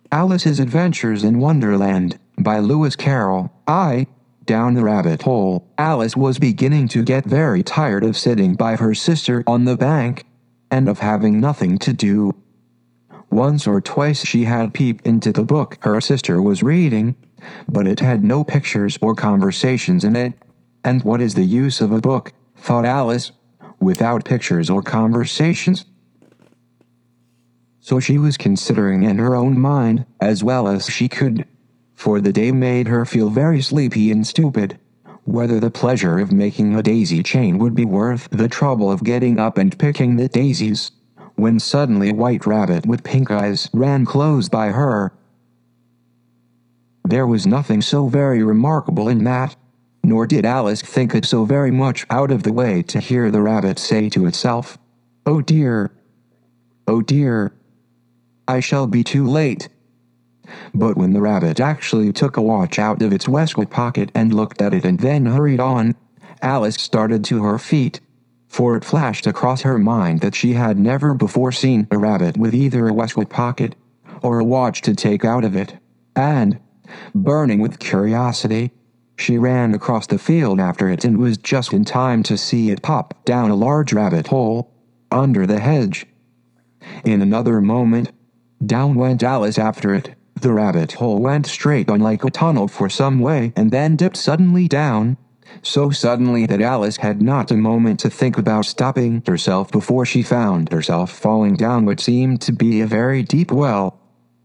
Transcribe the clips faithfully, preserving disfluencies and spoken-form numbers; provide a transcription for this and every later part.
Alice's Adventures in Wonderland, by Lewis Carroll. I. Down the rabbit hole. Alice was beginning to get very tired of sitting by her sister on the bank, and of having nothing to do. Once or twice she had peeped into the book her sister was reading, but it had no pictures or conversations in it. And what is the use of a book, thought Alice, without pictures or conversations? So she was considering in her own mind, as well as she could, for the day made her feel very sleepy and stupid, whether the pleasure of making a daisy chain would be worth the trouble of getting up and picking the daisies, when suddenly a white rabbit with pink eyes ran close by her. There was nothing so very remarkable in that, nor did Alice think it so very much out of the way to hear the rabbit say to itself, "Oh dear! Oh dear! I shall be too late." But when the rabbit actually took a watch out of its waistcoat pocket and looked at it and then hurried on, Alice started to her feet, for it flashed across her mind that she had never before seen a rabbit with either a waistcoat pocket or a watch to take out of it, and, burning with curiosity, she ran across the field after it and was just in time to see it pop down a large rabbit hole under the hedge. In another moment, down went Alice after it. The rabbit hole went straight on like a tunnel for some way and then dipped suddenly down, so suddenly that Alice had not a moment to think about stopping herself before she found herself falling down what seemed to be a very deep well.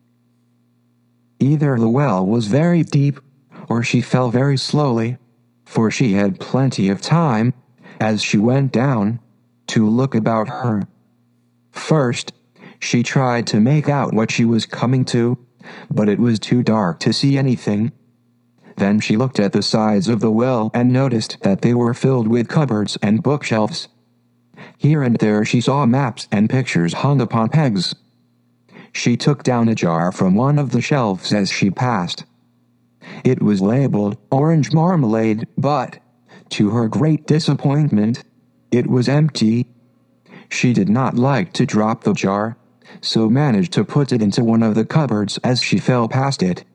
Either the well was very deep, or she fell very slowly, for she had plenty of time, as she went down, to look about her. First, she tried to make out what she was coming to, but it was too dark to see anything. Then she looked at the sides of the well and noticed that they were filled with cupboards and bookshelves. Here and there she saw maps and pictures hung upon pegs. She took down a jar from one of the shelves as she passed. It was labeled orange marmalade, but, to her great disappointment, it was empty. She did not like to drop the jar, so managed to put it into one of the cupboards as she fell past it.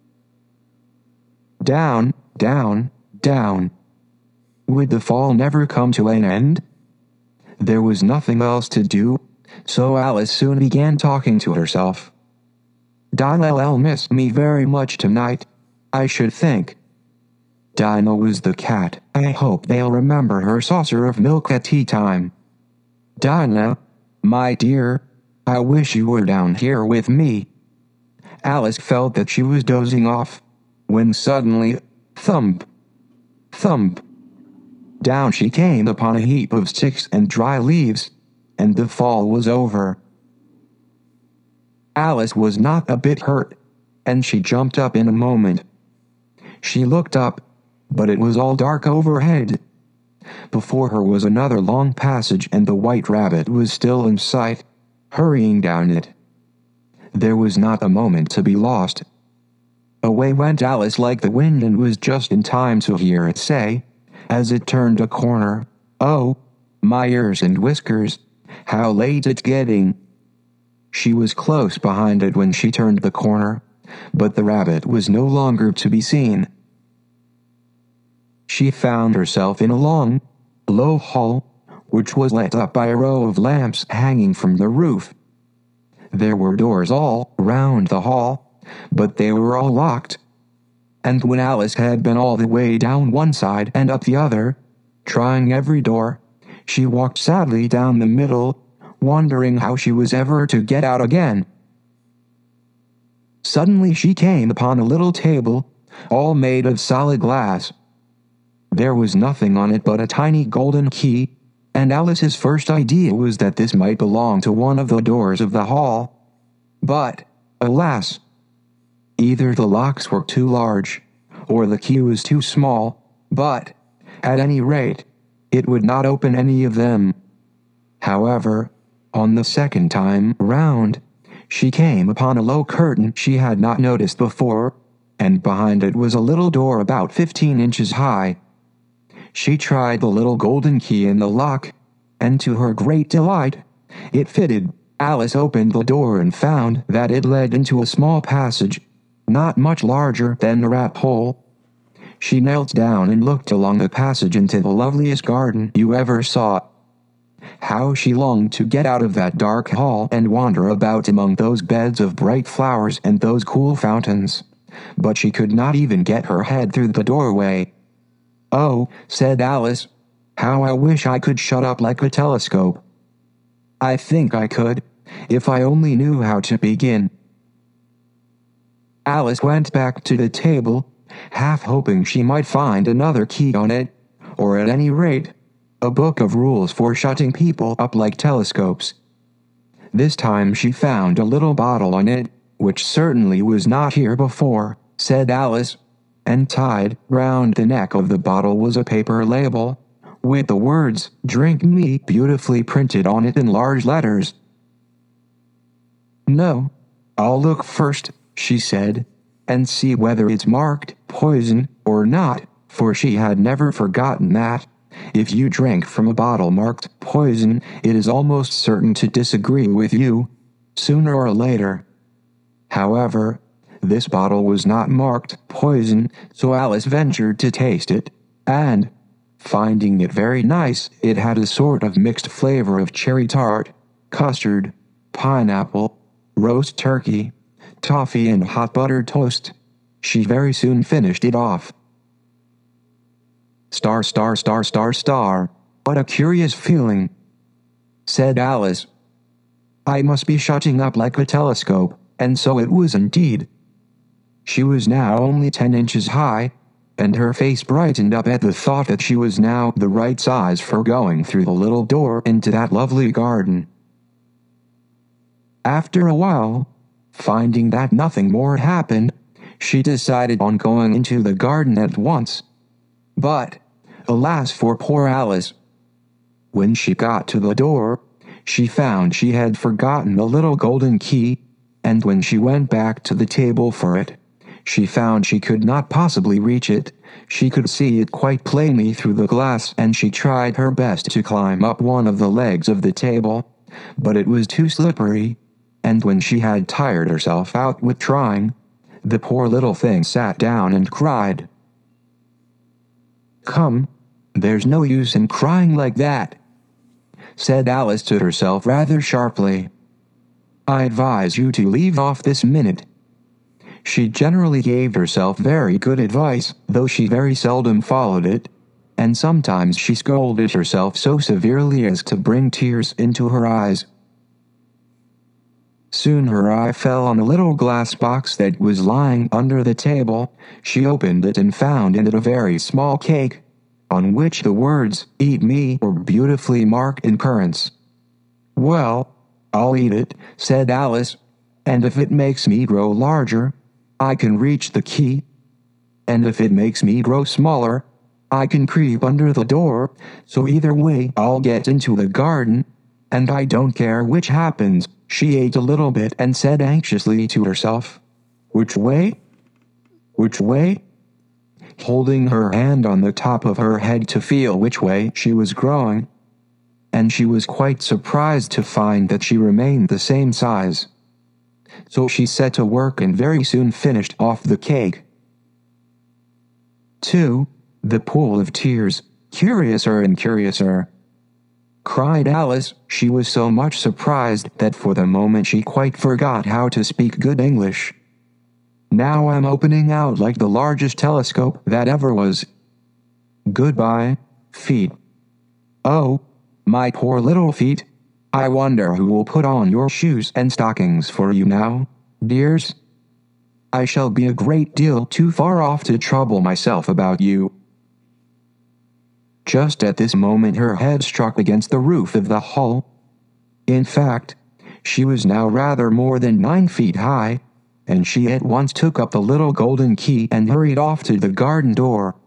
Down, down, down. Would the fall never come to an end? There was nothing else to do, so Alice soon began talking to herself. "Dinah'll miss me very much tonight, I should think. Dinah was the cat. I hope they'll remember her saucer of milk at tea time. Dinah, my dear, I wish you were down here with me." Alice felt that she was dozing off, when suddenly, thump, thump, down she came upon a heap of sticks and dry leaves, and the fall was over. Alice was not a bit hurt, and she jumped up in a moment. She looked up, but it was all dark overhead. Before her was another long passage, and the white rabbit was still in sight, hurrying down it. There was not a moment to be lost. Away went Alice like the wind and was just in time to hear it say, as it turned a corner, "Oh, my ears and whiskers, how late it's getting." She was close behind it when she turned the corner, but the rabbit was no longer to be seen. She found herself in a long, low hall, which was lit up by a row of lamps hanging from the roof. There were doors all round the hall, but they were all locked. And when Alice had been all the way down one side and up the other, trying every door, she walked sadly down the middle, wondering how she was ever to get out again. Suddenly she came upon a little table, all made of solid glass. There was nothing on it but a tiny golden key, and Alice's first idea was that this might belong to one of the doors of the hall. But, alas! Either the locks were too large, or the key was too small, but, at any rate, it would not open any of them. However, on the second time round, she came upon a low curtain she had not noticed before, and behind it was a little door about fifteen inches high. She tried the little golden key in the lock, and to her great delight, it fitted. Alice opened the door and found that it led into a small passage, not much larger than a rat hole. She knelt down and looked along the passage into the loveliest garden you ever saw. How she longed to get out of that dark hall and wander about among those beds of bright flowers and those cool fountains. But she could not even get her head through the doorway. "Oh," said Alice, "how I wish I could shut up like a telescope. I think I could, if I only knew how to begin." Alice went back to the table, half hoping she might find another key on it, or at any rate, a book of rules for shutting people up like telescopes. This time she found a little bottle on it, which certainly was not here before, said Alice, and tied round the neck of the bottle was a paper label, with the words, "Drink me," beautifully printed on it in large letters. "No, I'll look first," she said, "and see whether it's marked poison or not," for she had never forgotten that, if you drank from a bottle marked poison, it is almost certain to disagree with you, sooner or later. However, this bottle was not marked poison, so Alice ventured to taste it, and, finding it very nice, it had a sort of mixed flavor of cherry tart, custard, pineapple, roast turkey, toffee and hot buttered toast. She very soon finished it off. "Star, star, star, star, star, what a curious feeling," said Alice. "I must be shutting up like a telescope," and so it was indeed. She was now only ten inches high, and her face brightened up at the thought that she was now the right size for going through the little door into that lovely garden. After a while, finding that nothing more happened, she decided on going into the garden at once. But, alas for poor Alice! When she got to the door, she found she had forgotten the little golden key, and when she went back to the table for it, she found she could not possibly reach it. She could see it quite plainly through the glass, and she tried her best to climb up one of the legs of the table, but it was too slippery, and when she had tired herself out with trying, the poor little thing sat down and cried. "Come, there's no use in crying like that," said Alice to herself rather sharply. "I advise you to leave off this minute." She generally gave herself very good advice, though she very seldom followed it, and sometimes she scolded herself so severely as to bring tears into her eyes. Soon her eye fell on a little glass box that was lying under the table. She opened it and found in it a very small cake, on which the words, "Eat me," were beautifully marked in currants. "Well, I'll eat it," said Alice, "and if it makes me grow larger, I can reach the key, and if it makes me grow smaller, I can creep under the door, so either way I'll get into the garden, and I don't care which happens." She ate a little bit and said anxiously to herself, "Which way? Which way?" holding her hand on the top of her head to feel which way she was growing, and she was quite surprised to find that she remained the same size. So she set to work and very soon finished off the cake. two. The Pool of Tears, curiouser and curiouser, cried Alice. She was so much surprised that for the moment she quite forgot how to speak good English. "Now I'm opening out like the largest telescope that ever was. Goodbye, feet. Oh, my poor little feet. I wonder who will put on your shoes and stockings for you now, dears? I shall be a great deal too far off to trouble myself about you." Just at this moment her head struck against the roof of the hall. In fact, she was now rather more than nine feet high, and she at once took up the little golden key and hurried off to the garden door.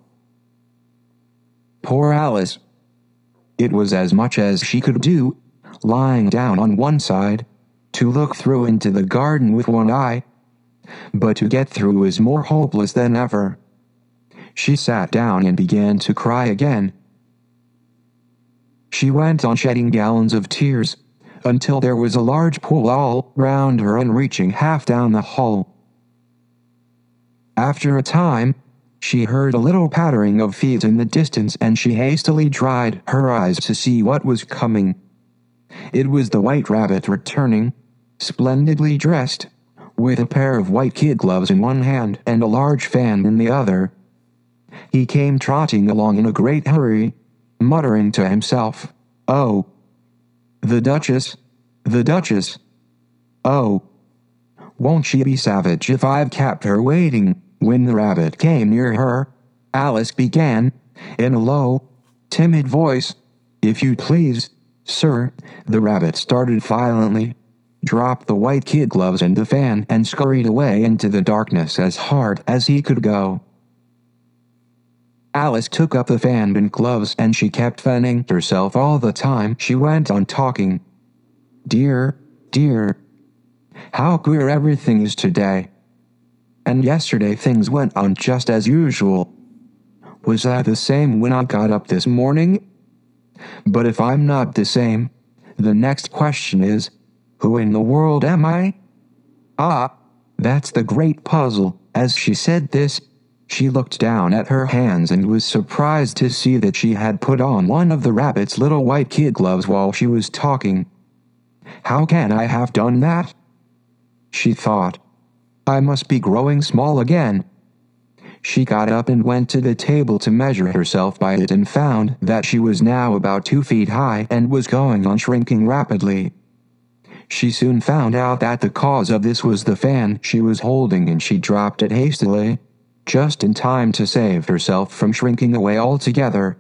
Poor Alice! It was as much as she could do, lying down on one side, to look through into the garden with one eye, but to get through was more hopeless than ever. She sat down and began to cry again. She went on shedding gallons of tears, until there was a large pool all round her and reaching half down the hall. After a time, she heard a little pattering of feet in the distance and she hastily dried her eyes to see what was coming. It was the White Rabbit returning, splendidly dressed, with a pair of white kid gloves in one hand and a large fan in the other. He came trotting along in a great hurry, muttering to himself, "Oh, the Duchess, the Duchess. Oh, won't she be savage if I've kept her waiting?" When the rabbit came near her, Alice began, in a low, timid voice, "If you please, sir." The rabbit started violently, dropped the white kid gloves and the fan, and scurried away into the darkness as hard as he could go. Alice took up the fan and gloves and she kept fanning herself all the time she went on talking. "Dear, dear, how queer everything is today. And yesterday things went on just as usual. Was I the same when I got up this morning? But if I'm not the same, the next question is, who in the world am I? Ah, that's the great puzzle." As she said this, she looked down at her hands and was surprised to see that she had put on one of the rabbit's little white kid gloves while she was talking. "How can I have done that?" she thought. "I must be growing small again." She got up and went to the table to measure herself by it and found that she was now about two feet high and was going on shrinking rapidly. She soon found out that the cause of this was the fan she was holding and she dropped it hastily, just in time to save herself from shrinking away altogether.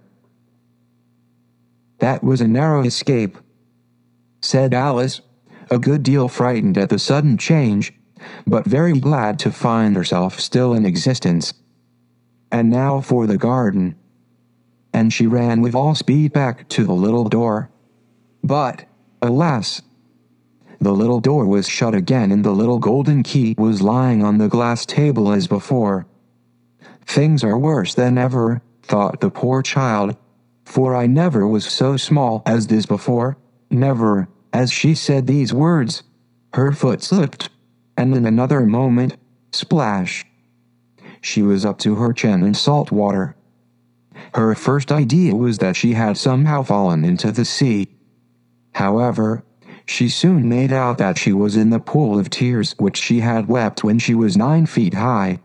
"That was a narrow escape," said Alice, a good deal frightened at the sudden change, but very glad to find herself still in existence. "And now for the garden." And she ran with all speed back to the little door. But, alas, the little door was shut again and the little golden key was lying on the glass table as before. "Things are worse than ever," thought the poor child, "for I never was so small as this before, never." As she said these words, her foot slipped, and in another moment, splash! She was up to her chin in salt water. Her first idea was that she had somehow fallen into the sea. However, she soon made out that she was in the pool of tears which she had wept when she was nine feet high.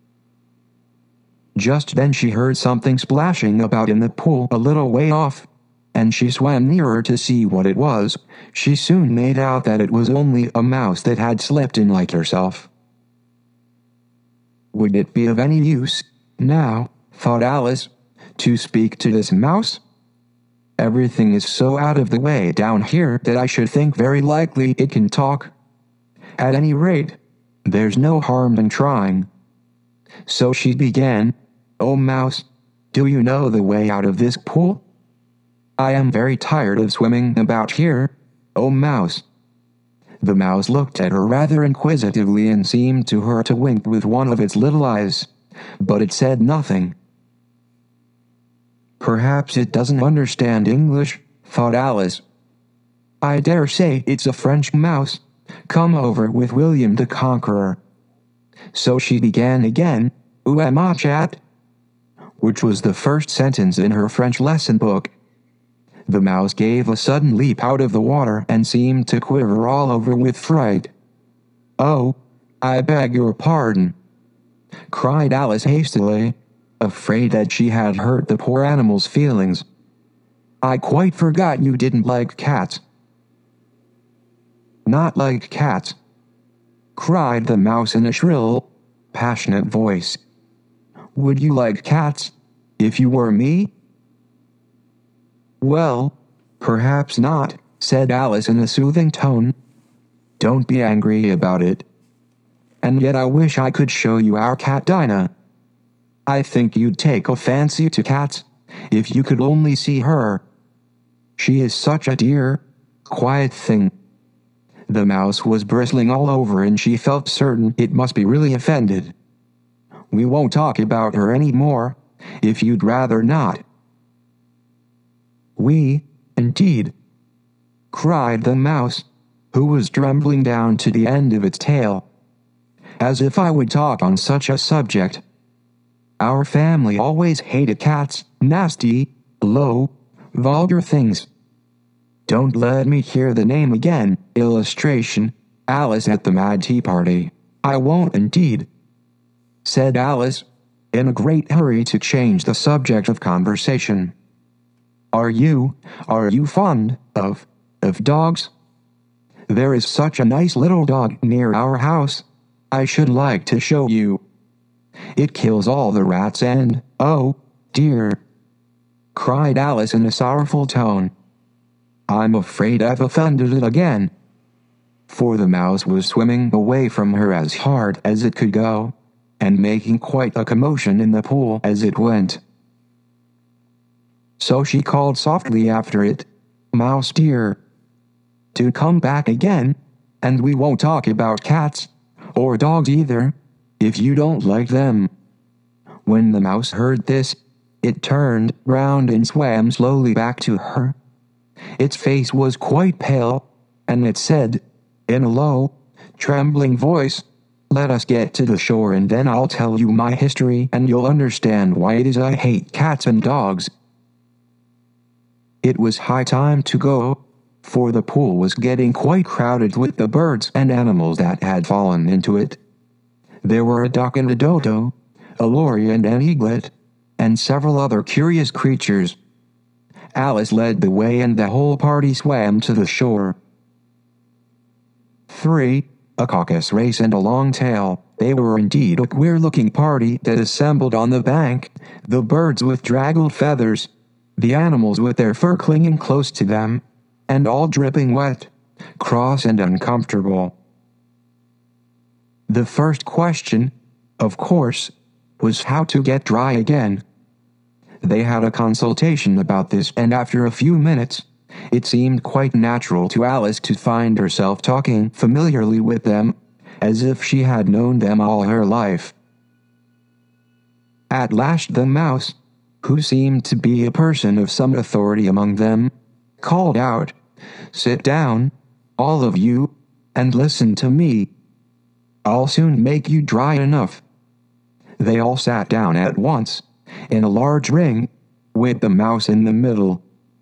Just then she heard something splashing about in the pool a little way off, and she swam nearer to see what it was. She soon made out that it was only a mouse that had slipped in like herself. Would it be of any use, now, thought Alice, to speak to this mouse? Everything is so out of the way down here that I should think very likely it can talk. At any rate, there's no harm in trying. So she began, "Oh, mouse, do you know the way out of this pool? I am very tired of swimming about here, oh mouse." The mouse looked at her rather inquisitively and seemed to her to wink with one of its little eyes, but it said nothing. "Perhaps it doesn't understand English," thought Alice. "I dare say it's a French mouse, come over with William the Conqueror." So she began again, "Où am I, chat?" which was the first sentence in her French lesson book. The mouse gave a sudden leap out of the water and seemed to quiver all over with fright. "Oh, I beg your pardon," cried Alice hastily, afraid that she had hurt the poor animal's feelings. "I quite forgot you didn't like cats." "Not like cats?" cried the mouse in a shrill, passionate voice. "Would you like cats, if you were me?" "Well, perhaps not," said Alice in a soothing tone. "Don't be angry about it. And yet I wish I could show you our cat Dinah. I think you'd take a fancy to cats, if you could only see her. She is such a dear, quiet thing." The mouse was bristling all over and she felt certain it must be really offended. "We won't talk about her any more, if you'd rather not." "We, indeed. cried the mouse, who was trembling down to the end of its tail. As if I would talk on such a subject. Our family always hated cats, nasty, low, vulgar things. Don't let me hear the name again. Illustration, Alice at the Mad Tea Party. I won't indeed, said Alice, in a great hurry to change the subject of conversation. Are you, are you fond of, of dogs? There is such a nice little dog near our house. I should like to show you. It kills all the rats and, oh, dear, cried Alice in a sorrowful tone. I'm afraid I've offended it again. For the mouse was swimming away from her as hard as it could go, and making quite a commotion in the pool as it went. So she called softly after it, Mouse dear, do come back again, and we won't talk about cats, or dogs either, if you don't like them. When the mouse heard this, it turned round and swam slowly back to her. Its face was quite pale, and it said, in a low, trembling voice, let us get to the shore and then I'll tell you my history and you'll understand why it is I hate cats and dogs. It was high time to go, for the pool was getting quite crowded with the birds and animals that had fallen into it. There were a duck and a dodo, a lory and an eaglet, and several other curious creatures. Alice led the way and the whole party swam to the shore. Three, a caucus race and a long tail. They were indeed a queer-looking party that assembled on the bank, the birds with draggled feathers, the animals with their fur clinging close to them, and all dripping wet, cross and uncomfortable. The first question, of course, was how to get dry again. They had a consultation about this, and after a few minutes, it seemed quite natural to Alice to find herself talking familiarly with them, as if she had known them all her life. At last the mouse, who seemed to be a person of some authority among them, called out, Sit down, all of you, and listen to me. I'll soon make you dry enough. They all sat down at once, in a large ring, with the mouse in the middle.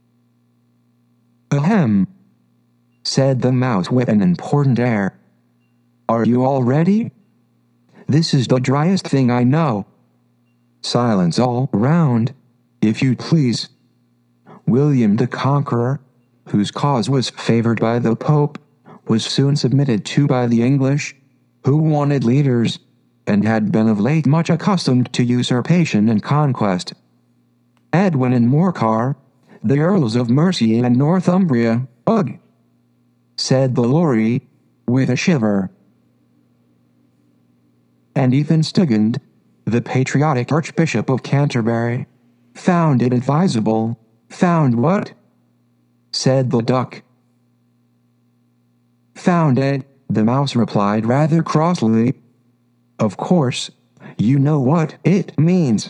Ahem, said the mouse with an important air. Are you all ready? This is the driest thing I know. Silence all round, if you please. William the Conqueror, whose cause was favored by the Pope, was soon submitted to by the English, who wanted leaders, and had been of late much accustomed to usurpation and conquest. Edwin and Morcar, the Earls of Mercia and Northumbria, ugh, said the Lory, with a shiver. And Ethan Stigand, the patriotic Archbishop of Canterbury, found it advisable. Found what? Said the duck. Found it, the mouse replied rather crossly. Of course, you know what it means.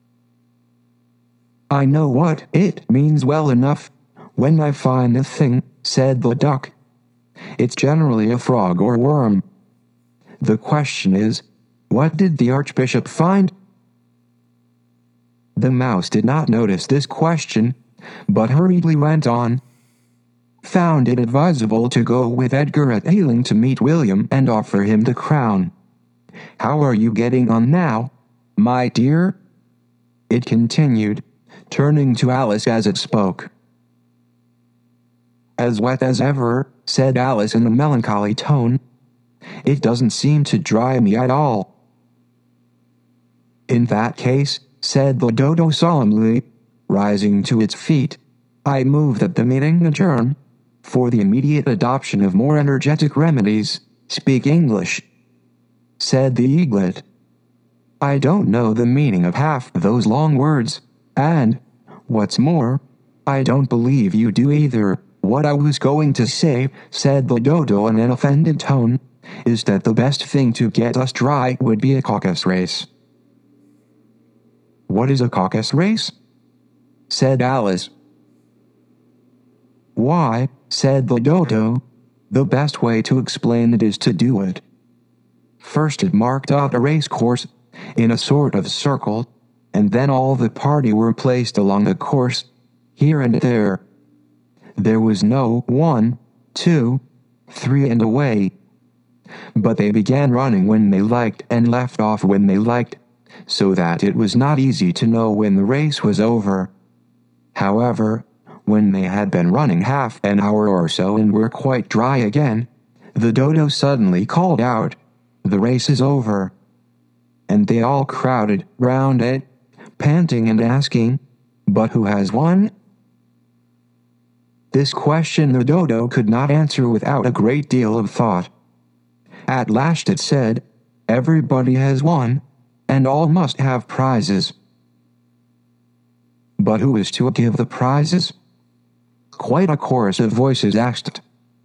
I know what it means well enough. When I find a thing, said the duck, it's generally a frog or worm. The question is, what did the Archbishop find? The mouse did not notice this question, but hurriedly went on. Found it advisable to go with Edgar at Ealing to meet William and offer him the crown. How are you getting on now, my dear? It continued, turning to Alice as it spoke. As wet as ever, said Alice in a melancholy tone. It doesn't seem to dry me at all. In that case, said the dodo solemnly, rising to its feet, I move that the meeting adjourn, for the immediate adoption of more energetic remedies. Speak English, said the eaglet. I don't know the meaning of half those long words, and, what's more, I don't believe you do either. What I was going to say, said the dodo in an offended tone, is that the best thing to get us dry would be a caucus race. What is a caucus race? Said Alice. "Why," said the dodo, "the best way to explain it is to do it." First it marked out a race course, in a sort of circle, and then all the party were placed along the course, here and there. There was no one, two, three and away. But they began running when they liked and left off when they liked, so that it was not easy to know when the race was over. However, when they had been running half an hour or so and were quite dry again, the dodo suddenly called out, "The race is over." And they all crowded round it, panting and asking, "But who has won?" This question the dodo could not answer without a great deal of thought. At last it said, "Everybody has won, and all must have prizes." "But who is to give the prizes?" quite a chorus of voices asked.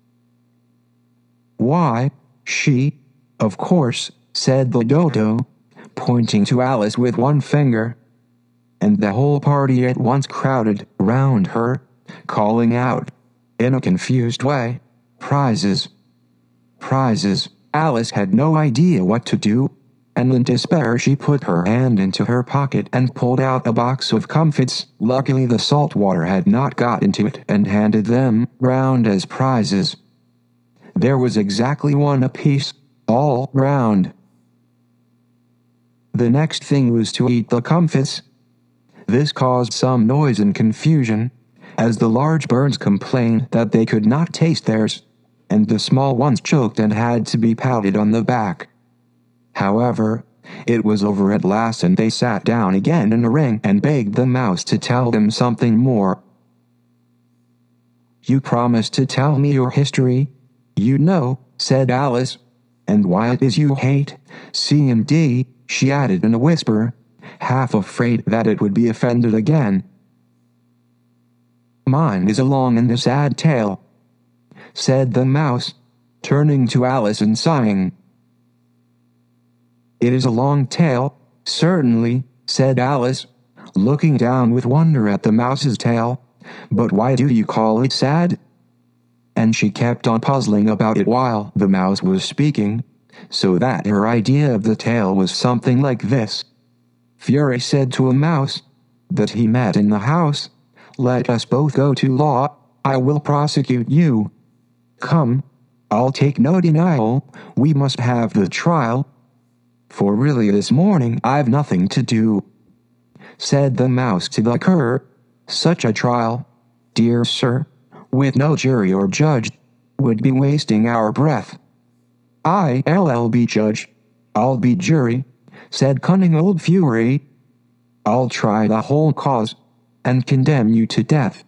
"Why, she, of course," said the dodo, pointing to Alice with one finger. And the whole party at once crowded round her, calling out, in a confused way, "Prizes! Prizes!" Alice had no idea what to do, and in despair she put her hand into her pocket and pulled out a box of comfits. Luckily the salt water had not got into it, and handed them round as prizes. There was exactly one apiece, all round. The next thing was to eat the comfits. This caused some noise and confusion, as the large birds complained that they could not taste theirs, and the small ones choked and had to be patted on the back. However, it was over at last, and they sat down again in a ring and begged the mouse to tell them something more. "You promised to tell me your history, you know," said Alice, "and why it is you hate C and D," she added in a whisper, half afraid that it would be offended again. "Mine is a long and a sad tale," said the mouse, turning to Alice and sighing. "It is a long tale, certainly," said Alice, looking down with wonder at the mouse's tail, "but why do you call it sad?" And she kept on puzzling about it while the mouse was speaking, so that her idea of the tale was something like this. Fury said to a mouse that he met in the house, "Let us both go to law, I will prosecute you. Come, I'll take no denial, we must have the trial. For really this morning I've nothing to do." Said the mouse to the cur, "Such a trial, dear sir, with no jury or judge, would be wasting our breath." "I'll be judge, I'll be jury," said cunning old Fury. "I'll try the whole cause, and condemn you to death."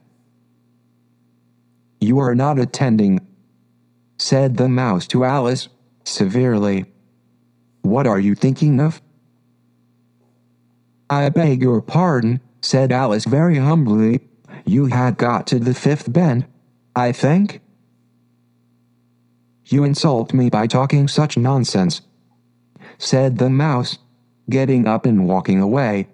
"You are not attending," said the mouse to Alice, severely. "What are you thinking of?" "I beg your pardon," said Alice very humbly. "You had got to the fifth bend, I think?" "You insult me by talking such nonsense," said the mouse, getting up and walking away.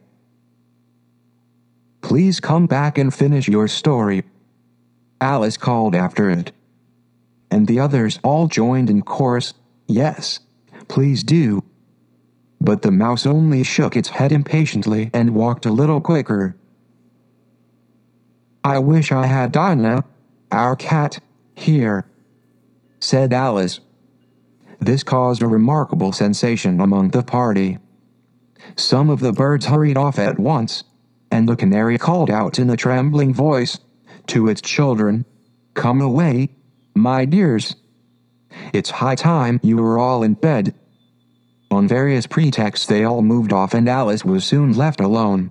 "Please come back and finish your story," Alice called after it. And the others all joined in chorus, "Yes, please do." But the mouse only shook its head impatiently and walked a little quicker. "I wish I had Dinah, our cat, here," said Alice. This caused a remarkable sensation among the party. Some of the birds hurried off at once, and the canary called out in a trembling voice to its children, "Come away, my dears. It's high time you were all in bed." On various pretexts they all moved off, and Alice was soon left alone.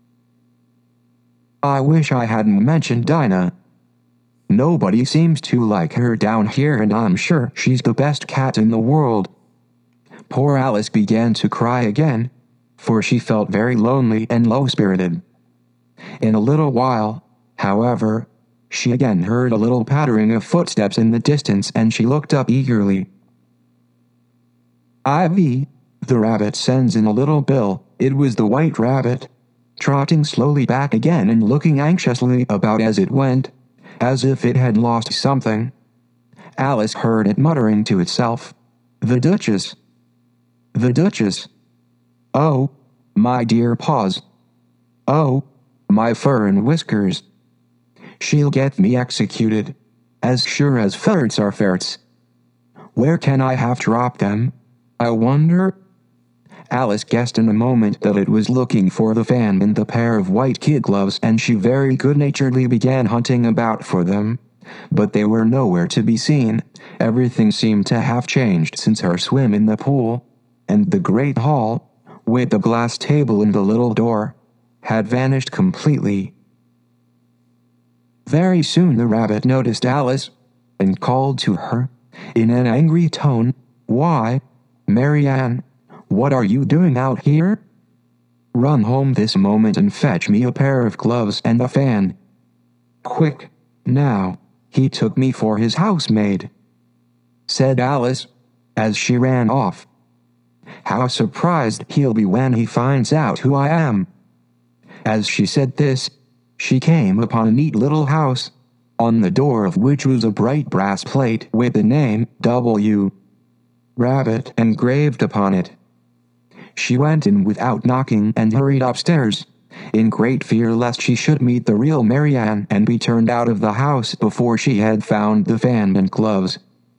"I wish I hadn't mentioned Dinah. Nobody seems to like her down here, and I'm sure she's the best cat in the world." Poor Alice began to cry again, for she felt very lonely and low-spirited. In a little while, however, she again heard a little pattering of footsteps in the distance, and she looked up eagerly. "Ivy," the rabbit sends in a little bill. It was the white rabbit, trotting slowly back again and looking anxiously about as it went. as if it had lost something. Alice heard it muttering to itself, "The Duchess! The Duchess! Oh, my dear paws! Oh, my fur and whiskers! She'll get me executed, as sure as ferrets are ferrets. Where can I have dropped them, I wonder?" Alice guessed in a moment that it was looking for the fan and the pair of white kid gloves, and she very good-naturedly began hunting about for them. But they were nowhere to be seen. Everything seemed to have changed since her swim in the pool, and the great hall, with the glass table and the little door, had vanished completely. Very soon the rabbit noticed Alice, and called to her, in an angry tone, "Why, Marianne, what are you doing out here? Run home this moment and fetch me a pair of gloves and a fan. Quick, now, he took me for his housemaid," said Alice, as she ran off. "How surprised he'll be when he finds out who I am." As she said this, she came upon a neat little house, on the door of which was a bright brass plate with the name W. Rabbit engraved upon it. She went in without knocking and hurried upstairs, in great fear lest she should meet the real Marianne and be turned out of the house before she had found the fan and gloves.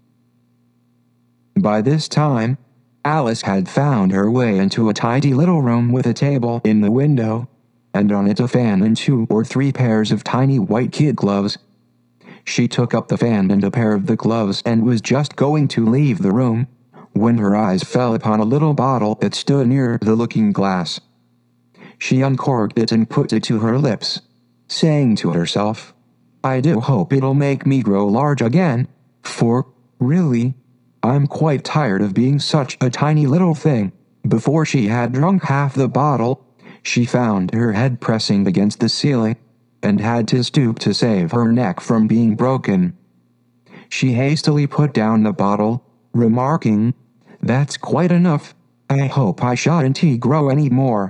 By this time, Alice had found her way into a tidy little room with a table in the window, and on it a fan and two or three pairs of tiny white kid gloves. She took up the fan and a pair of the gloves and was just going to leave the room, when her eyes fell upon a little bottle that stood near the looking-glass. She uncorked it and put it to her lips, saying to herself, "I do hope it'll make me grow large again, for, really, I'm quite tired of being such a tiny little thing." Before she had drunk half the bottle, she found her head pressing against the ceiling, and had to stoop to save her neck from being broken. She hastily put down the bottle, remarking, "That's quite enough. I hope I shan't grow any more."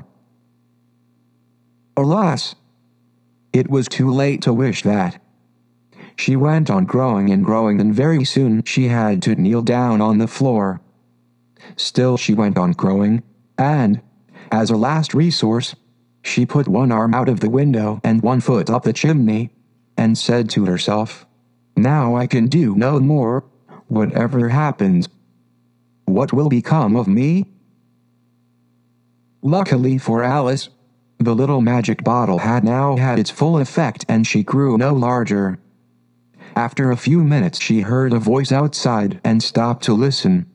Alas! It was too late to wish that. She went on growing and growing, and very soon she had to kneel down on the floor. Still she went on growing, and, as a last resource, she put one arm out of the window and one foot up the chimney, and said to herself, "Now I can do no more, whatever happens. What will become of me?" Luckily for Alice, the little magic bottle had now had its full effect, and she grew no larger. After a few minutes she heard a voice outside and stopped to listen.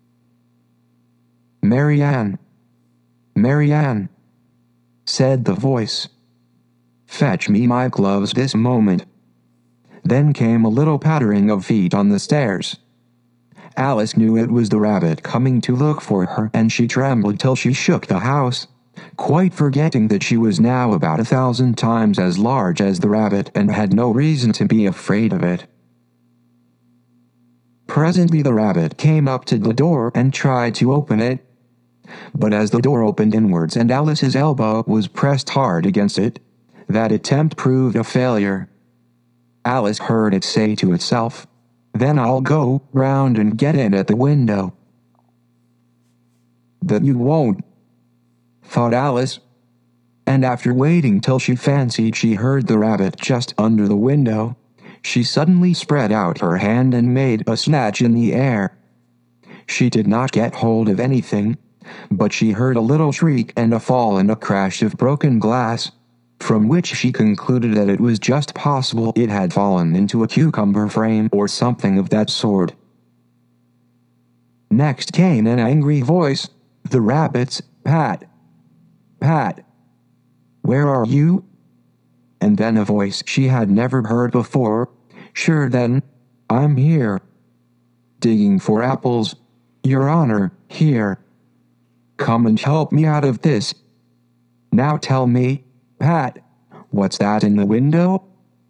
"Marianne, Marianne," said the voice. "Fetch me my gloves this moment." Then came a little pattering of feet on the stairs. Alice knew it was the rabbit coming to look for her, and she trembled till she shook the house, quite forgetting that she was now about a thousand times as large as the rabbit and had no reason to be afraid of it. Presently the rabbit came up to the door and tried to open it. But as the door opened inwards and Alice's elbow was pressed hard against it, that attempt proved a failure. Alice heard it say to itself, "Then I'll go round and get in at the window." "That you won't," thought Alice, and after waiting till she fancied she heard the rabbit just under the window, she suddenly spread out her hand and made a snatch in the air. She did not get hold of anything, but she heard a little shriek and a fall and a crash of broken glass, from which she concluded that it was just possible it had fallen into a cucumber frame or something of that sort. Next came an angry voice, the rabbit's, "Pat! Pat! Where are you?" And then a voice she had never heard before, "Sure then, I'm here. Digging for apples, Your Honor, here. Come and help me out of this. Now tell me, Pat, what's that in the window?"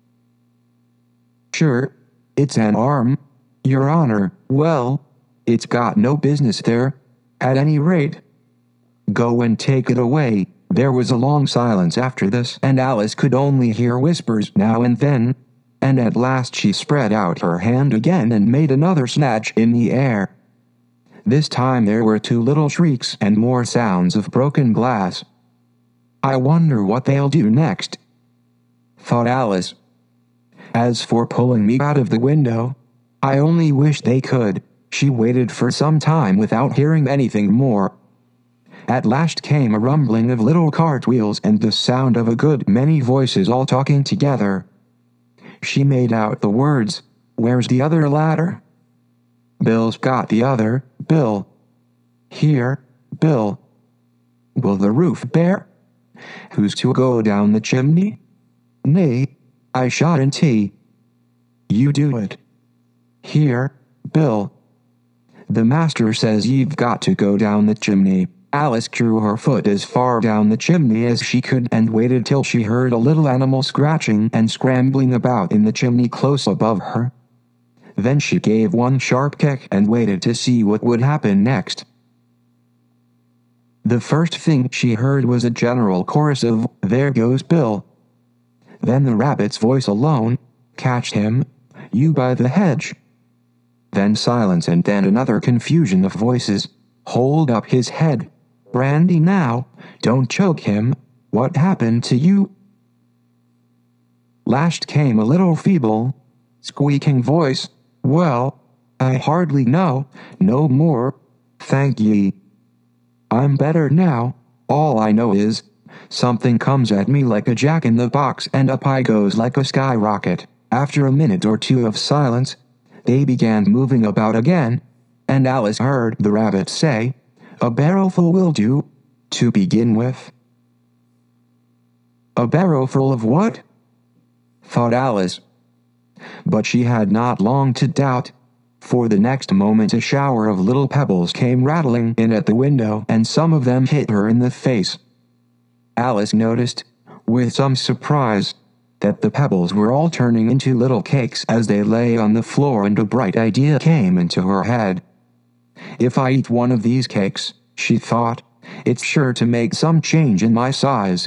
"Sure, it's an arm, Your Honor." "Well, it's got no business there, at any rate. Go and take it away." There was a long silence after this, and Alice could only hear whispers now and then, and at last she spread out her hand again and made another snatch in the air. This time there were two little shrieks and more sounds of broken glass. "I wonder what they'll do next," thought Alice. "As for pulling me out of the window, I only wish they could." She waited for some time without hearing anything more. At last came a rumbling of little cartwheels and the sound of a good many voices all talking together. She made out the words, "Where's the other ladder?" "Bill's got the other, Bill." "Here, Bill." "Will the roof bear?" "Who's to go down the chimney?" "Nay, I shan't. You do it." "Here, Bill." "The master says you've got to go down the chimney." Alice drew her foot as far down the chimney as she could and waited till she heard a little animal scratching and scrambling about in the chimney close above her. Then she gave one sharp kick and waited to see what would happen next. The first thing she heard was a general chorus of "There goes Bill." Then the rabbit's voice alone, "Catch him, you by the hedge." Then silence and then another confusion of voices, "Hold up his head. Brandy now, don't choke him. What happened to you?" Last came a little feeble, squeaking voice, "Well, I hardly know, no more, thank ye. I'm better now. All I know is, something comes at me like a jack-in-the-box and up I goes like a skyrocket." After a minute or two of silence, they began moving about again, and Alice heard the rabbit say, "A barrowful will do, to begin with." "A barrowful of what?" thought Alice. But she had not long to doubt, for the next moment a shower of little pebbles came rattling in at the window and some of them hit her in the face. Alice noticed, with some surprise, that the pebbles were all turning into little cakes as they lay on the floor, and a bright idea came into her head. "If I eat one of these cakes," she thought, "it's sure to make some change in my size."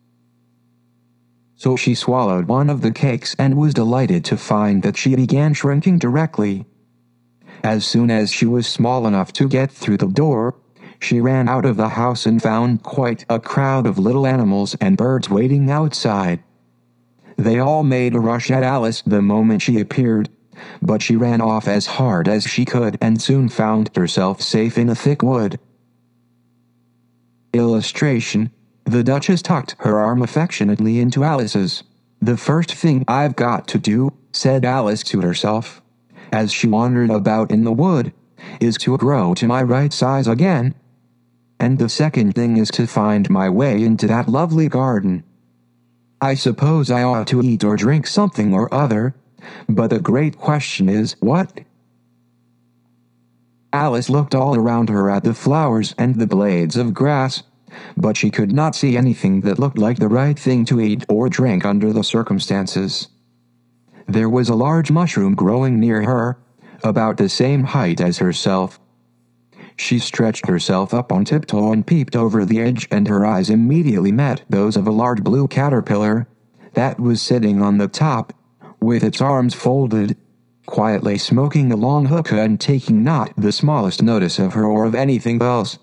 So she swallowed one of the cakes and was delighted to find that she began shrinking directly. As soon as she was small enough to get through the door, she ran out of the house and found quite a crowd of little animals and birds waiting outside. They all made a rush at Alice the moment she appeared, but she ran off as hard as she could and soon found herself safe in a thick wood. Illustration: the Duchess tucked her arm affectionately into Alice's. "The first thing I've got to do," said Alice to herself, as she wandered about in the wood, "is to grow to my right size again. And the second thing is to find my way into that lovely garden. I suppose I ought to eat or drink something or other, but the great question is, what?" Alice looked all around her at the flowers and the blades of grass, but she could not see anything that looked like the right thing to eat or drink under the circumstances. There was a large mushroom growing near her, about the same height as herself. She stretched herself up on tiptoe and peeped over the edge, and her eyes immediately met those of a large blue caterpillar that was sitting on the top, with its arms folded, quietly smoking a long hookah and taking not the smallest notice of her or of anything else.